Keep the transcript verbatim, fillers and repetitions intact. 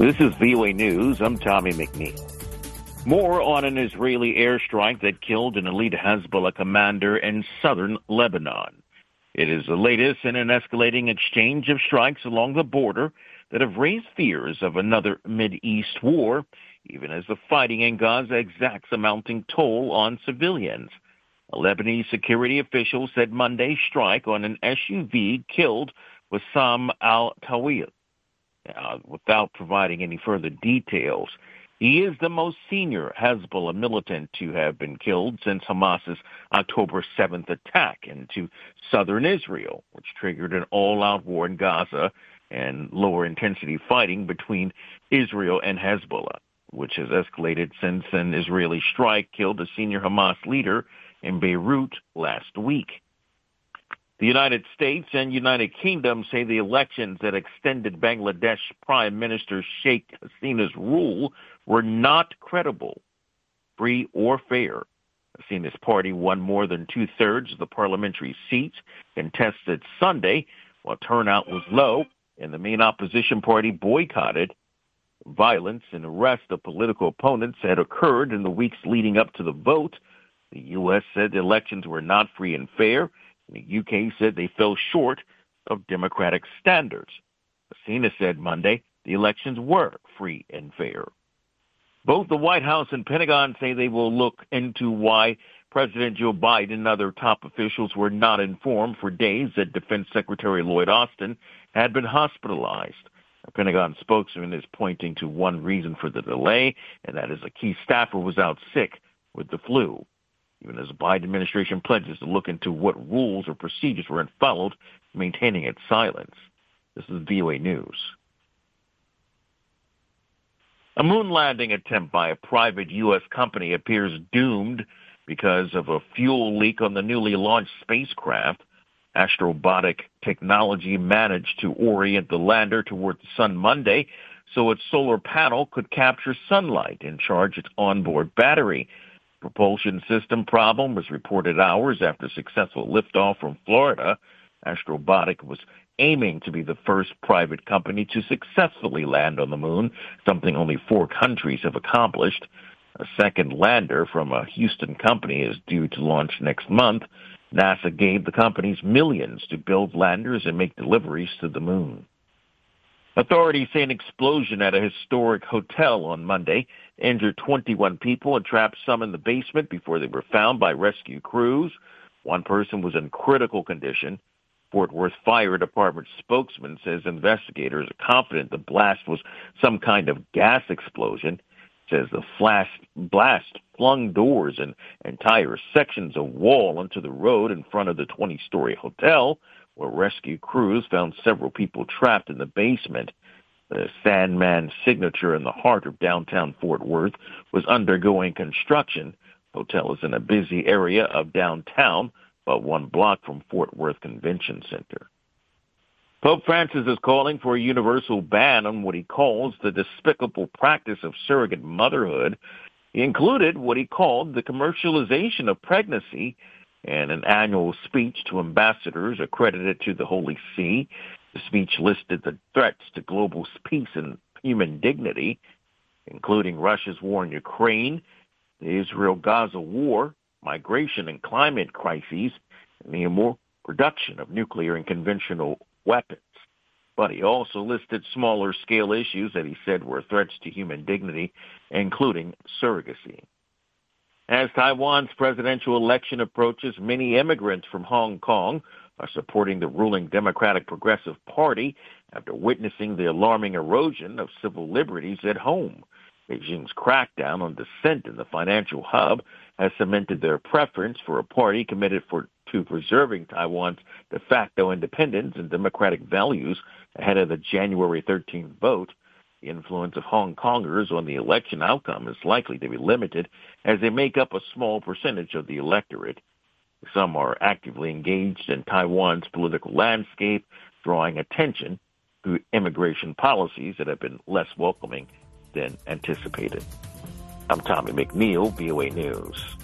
This is V O A News. I'm Tommy McNeil. More on an Israeli airstrike that killed an elite Hezbollah commander in southern Lebanon. It is the latest in an escalating exchange of strikes along the border that have raised fears of another Mideast war, even as the fighting in Gaza exacts a mounting toll on civilians. A Lebanese security official said Monday's strike on an S U V killed Wissam al-Tawil. Uh, without providing any further details, he is the most senior Hezbollah militant to have been killed since Hamas's October seventh attack into southern Israel, which triggered an all-out war in Gaza and lower-intensity fighting between Israel and Hezbollah, which has escalated since an Israeli strike killed a senior Hamas leader in Beirut last week. The United States and United Kingdom say the elections that extended Bangladesh Prime Minister Sheikh Hasina's rule were not credible, free, or fair. Hasina's party won more than two-thirds of the parliamentary seats contested Sunday, while turnout was low, and the main opposition party boycotted. Violence and arrest of political opponents had occurred in the weeks leading up to the vote. The U S said the elections were not free and fair. The U K said they fell short of democratic standards. Hasina said Monday the elections were free and fair. Both the White House and Pentagon say they will look into why President Joe Biden and other top officials were not informed for days that Defense Secretary Lloyd Austin had been hospitalized. A Pentagon spokesman is pointing to one reason for the delay, and that is a key staffer was out sick with the flu. Even as the Biden administration pledges to look into what rules or procedures were followed, maintaining its silence. This is V O A News. A moon landing attempt by a private U S company appears doomed because of a fuel leak on the newly launched spacecraft. Astrobotic technology managed to orient the lander toward the sun Monday so its solar panel could capture sunlight and charge its onboard battery. Propulsion system problem was reported hours after successful liftoff from Florida. Astrobotic was aiming to be the first private company to successfully land on the moon, something only four countries have accomplished. A second lander from a Houston company is due to launch next month. NASA gave the companies millions to build landers and make deliveries to the moon. Authorities say an explosion at a historic hotel on Monday injured twenty-one people and trapped some in the basement before they were found by rescue crews. One person was in critical condition. Fort Worth Fire Department spokesman says investigators are confident the blast was some kind of gas explosion. Says the flash, blast flung doors and entire sections of wall onto the road in front of the twenty-story hotel, where rescue crews found several people trapped in the basement. The Sandman Signature in the heart of downtown Fort Worth was undergoing construction. The hotel is in a busy area of downtown, about one block from Fort Worth Convention Center. Pope Francis is calling for a universal ban on what he calls the despicable practice of surrogate motherhood. He included what he called the commercialization of pregnancy in an annual speech to ambassadors accredited to the Holy See. The speech listed the threats to global peace and human dignity, including Russia's war in Ukraine, the Israel-Gaza war, migration and climate crises, and the immoral production of nuclear and conventional weapons. But he also listed smaller scale issues that he said were threats to human dignity, including surrogacy. As Taiwan's presidential election approaches, many immigrants from Hong Kong are supporting the ruling Democratic Progressive Party after witnessing the alarming erosion of civil liberties at home. Beijing's crackdown on dissent in the financial hub has cemented their preference for a party committed for, to preserving Taiwan's de facto independence and democratic values ahead of the January thirteenth vote. The influence of Hong Kongers on the election outcome is likely to be limited as they make up a small percentage of the electorate. Some are actively engaged in Taiwan's political landscape, drawing attention to immigration policies that have been less welcoming than anticipated. I'm Tommy McNeil, V O A News.